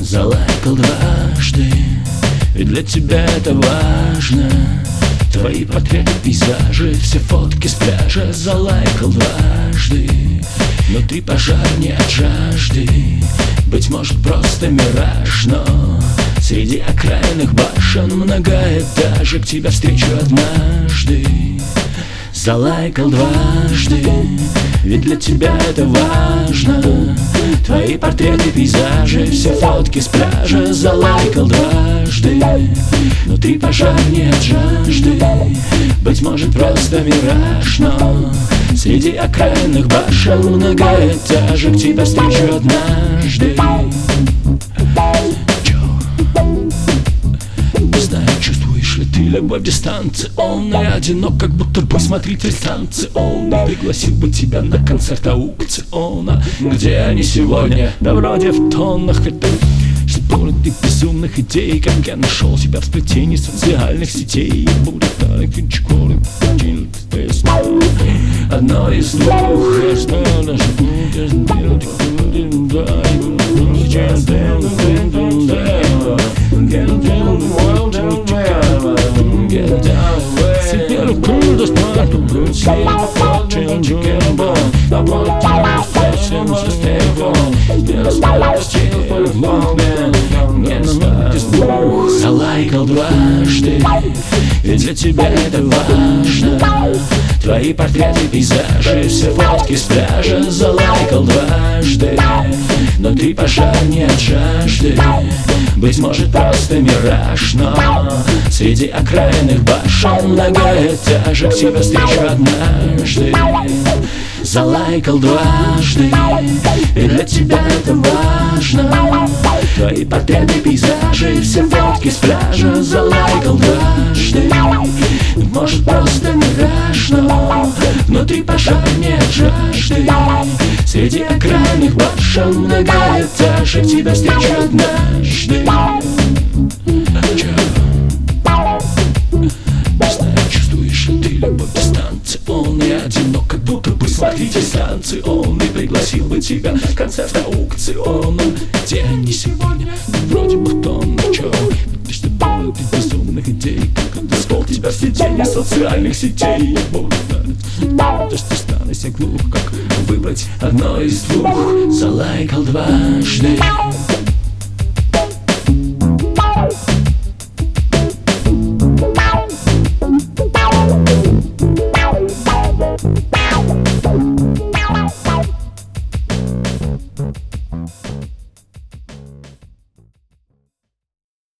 Залайкал дважды, ведь для тебя это важно. Твои портреты, пейзажи, все фотки с пляжа. Залайкал дважды, внутри пожар не от жажды. Быть может просто мираж, но среди окраинных башен многоэтажек тебя встречу однажды. Залайкал дважды, ведь для тебя это важно. Твои портреты, пейзажи, все фотки с пляжа. Залайкал дважды, внутри пожар не от жажды. Быть может просто мираж, но среди окраинных башен многоэтажек тебя встречу однажды. Не знаю, чувствуешь ли ты любовь дистанционная. Одинок, как будто бы смотритель станционный. Пригласил бы тебя на концерт аукциона. Где они сегодня? Да вроде в тоннах. Это споры ты безумных идей. Как я нашел тебя в сплетении социальных сетей. Одно из двух. Залайкал дважды, ведь для тебя это важно. Твои портреты, пейзажи, все фотки с пляжа. Залайкал дважды, внутри пожар не от жажды. Быть может просто мираж, но среди окраинных башен многоэтажек тебя встречу однажды. Залайкал дважды, и для тебя это важно. Твои портреты, пейзажи, все фотки с пляжа. Залайкал дважды, может просто мираж, но внутри пожар не от жажды. Среди окраинных башен многоэтажек тебя встречу однажды. Не знаю, чувствуешь ли ты любовь дистанционная. Одинок, как будто бы смотритель станционный. Пригласил бы тебя на концерт аукциона. Где они сегодня? Вроде бы в тоннах. Ты что было без безумных идей? Как отыскал тебя в сиденье социальных сетей. Я буду знать, что станусь я глух. Как выбрать одно из двух? Залайкал дважды.